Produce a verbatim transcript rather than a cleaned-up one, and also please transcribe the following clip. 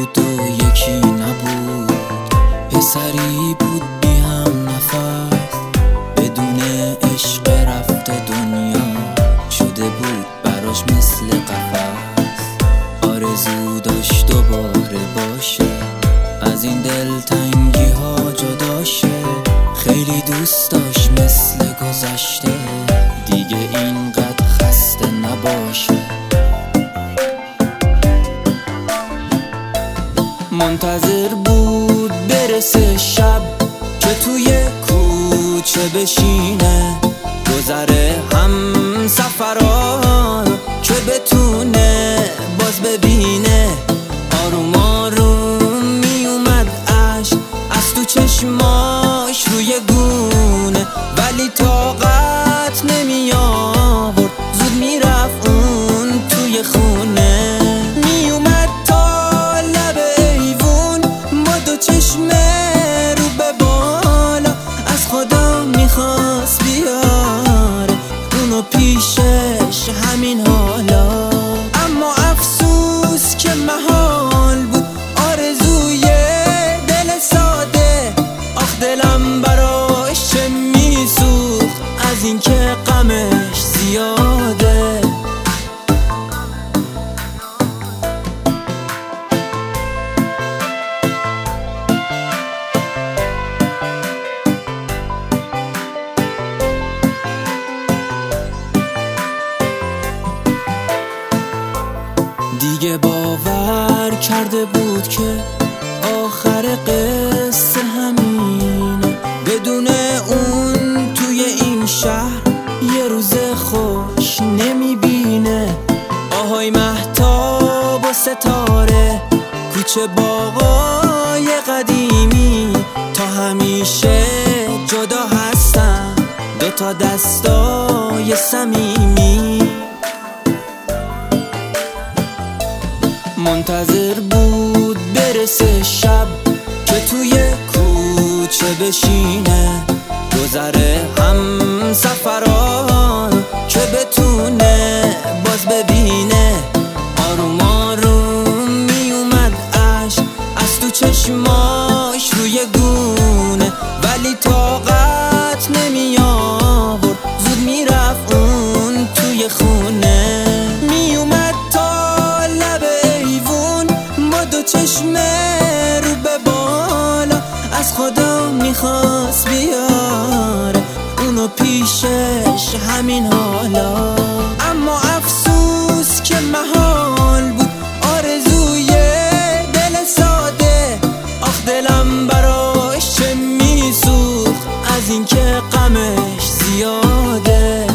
بود و یکی نبود، پسری بود بی هم نفس، بدون عشق رفته دنیا شده بود براش مثل قفس. آرزو داشت دوباره باشه، از این دلتنگی ها جدا شه، خیلی دوست داشت مثل گذشته دیگه اینقدر خسته نباشه. منتظر بود برسه شب که توی کوچه بشینه، گذره هم سفرها که بتونه باز ببینه. آروم آروم می اومد عشق از تو چشماش روی گونه، ولی طاقت نمی آورد، زود می رفت اون توی خونه. می اومد تا لب ایوون با دو چشمه رو به بالا، از خدا می خواست بیاره اونو پیشش همین حالا. اما افسوس که محال بود آرزوی دل ساده، آخ دلم براش چه میسوخت از این که غمش زیاده. دیگه باور کرده بود که آخر قصه همینه، بدون اون توی این شهر یه روز خوش نمیبینه. آهای مهتاب و ستاره، کوچه باغای قدیمی، تا همیشه جدا هستن دوتا دستای صمیمی. منتظر بود برسه شب که توی کوچه بشینه، گذره هم سفرها که بتونه باز ببینه. آروم آروم می اومد عشق از تو چشماش روی گونه، ولی طاقت نمی آورد، زود می رفت اون توی خونه. می اومد تا لب ایوون با دو چشمه رو به بالا، از خدا میخواست بیاره اونو پیشش همین حالا. اما افسوس که محال بود آرزوی دل ساده، آخ دلم براش چه میسوخت از این که غمش زیاده.